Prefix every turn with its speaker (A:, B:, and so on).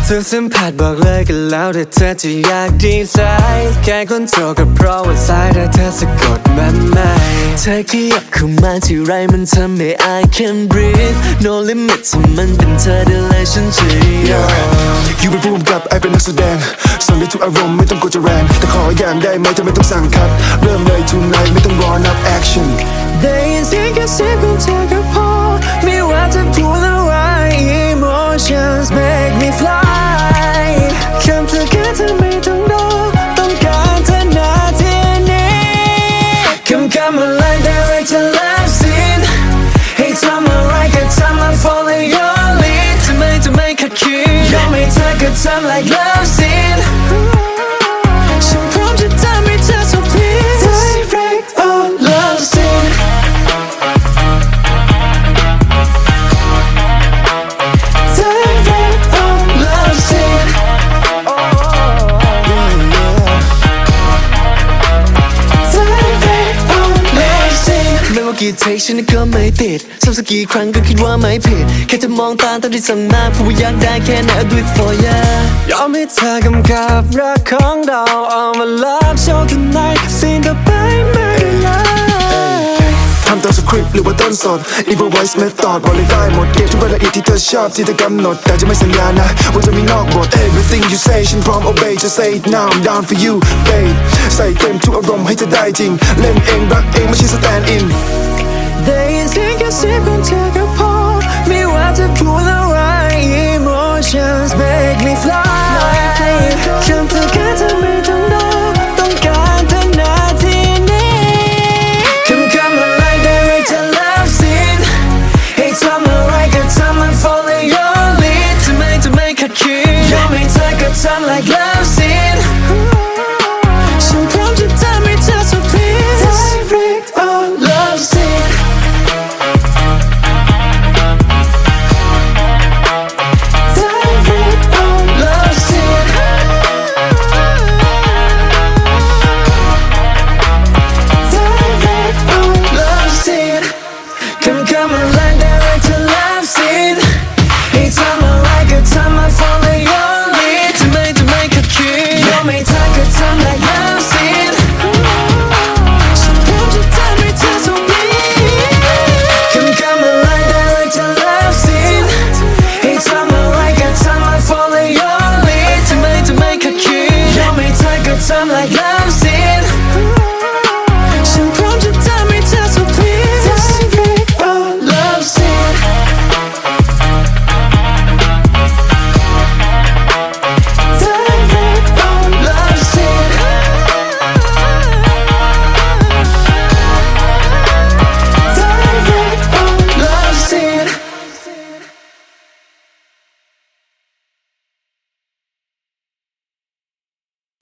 A: ทุกสัมผัสบอกเลยกันแล้วแต่เธอจะอยากดีใจแค่คนโทรก็เพราะว่าสายแต่เธอสะกดมันไม่เธอขยับเข้ามาที่ไรมันทำให้ I can breathe no limit ถ้ามันเป็นเธอได้เลยฉันจะยอม
B: อยู่เป็นผู้กำกับไอเป็นนักแสดงสั่งได้ทุกอารมณ์ไม่ต้องกลัวจะแรงแต่ขออย่างได้ไหมเธอไม่ต้องสั่งคัดเริ่มเลย tonight ไม่ต้องรอนับ action
A: ได้ยินเสียงแค่เสียงของเธอก็พอไม่ว่าจะพูดอะไร emotions make me fly คำเธอแค่เธอไม่ต้องรอต้องการเธอนาทีนี้คำอะไร direct to love scene ให้ทำอะไรก็ทำ I'm following your lead จะไม่ขัดขืนยอมให้เธอก็ทำ like love scene ฉันพร้อมจะทำให้เธอ so please direct or love sceneกี่เทคฉันก็ไม่ติดซ้ำสักกี่ครั้งก็คิดว่าไม่ผิดแค่จะมองตาตอนที่สั่งมาพูดว่าอยากได้แค่ไหน I'll do it for ya ยอมให้เธอกำกับรักของเรา I'm a love show tonight สิ่งต่อไปไม่ได้
B: ทำตามสคริปต์หรือว่าต้นสด improvise method บอกเลยได้หมดเก็บทุกรายละเอียดที่เธอชอบที่เธอกำหนดแต่จะไม่สัญญานะว่าจะมีนอกบท everything you say ฉันพร้อม obey just say it now I'm down for you babe ใส่เต็มทุกอารมณ์ให้เธอได้จริงเล่นเองรักเองไม่ใช่ stand in
A: ได้ยินเสียงแค่เสียงของเธอก็พอไม่ว่าจะพูดอะไร emotions make me fly